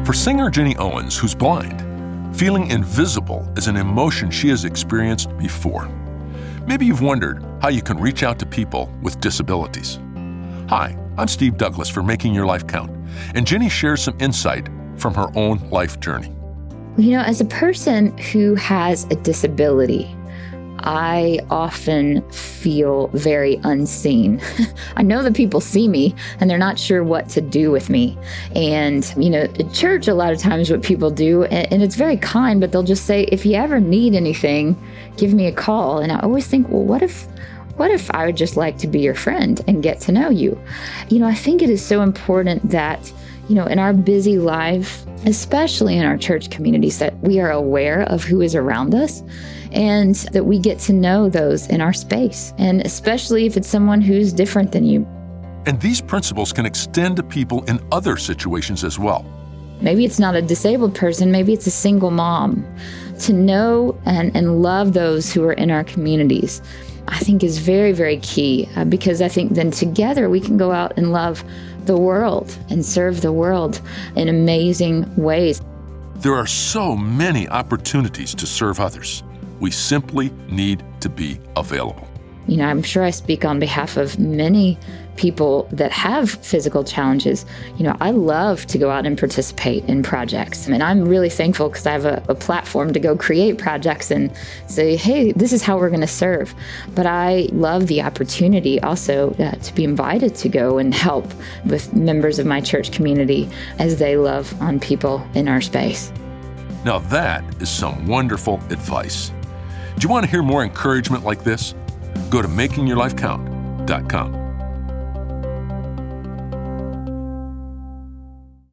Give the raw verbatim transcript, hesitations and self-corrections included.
For singer Jenny Owens, who's blind, feeling invisible is an emotion she has experienced before. Maybe you've wondered how you can reach out to people with disabilities. Hi, I'm Steve Douglas for Making Your Life Count, and Jenny shares some insight from her own life journey. You know, as a person who has a disability, I often feel very unseen. I know that people see me and they're not sure what to do with me. And, you know, at church, a lot of times what people do, and, and it's very kind, but they'll just say, if you ever need anything, give me a call. And I always think, well, what if What if I would just like to be your friend and get to know you? You know, I think it is so important that, you know, in our busy life, especially in our church communities, that we are aware of who is around us and that we get to know those in our space, and especially if it's someone who's different than you. And these principles can extend to people in other situations as well. Maybe it's not a disabled person, maybe it's a single mom. To know and, and love those who are in our communities, I think is very, very key, uh, because I think then together we can go out and love the world and serve the world in amazing ways. There are so many opportunities to serve others. We simply need to be available. You know, I'm sure I speak on behalf of many people that have physical challenges. You know, I love to go out and participate in projects. And I'm really thankful because I have a, a platform to go create projects and say, hey, this is how we're going to serve. But I love the opportunity also uh, to be invited to go and help with members of my church community as they love on people in our space. Now that is some wonderful advice. Do you want to hear more encouragement like this? Go to making your life count dot com.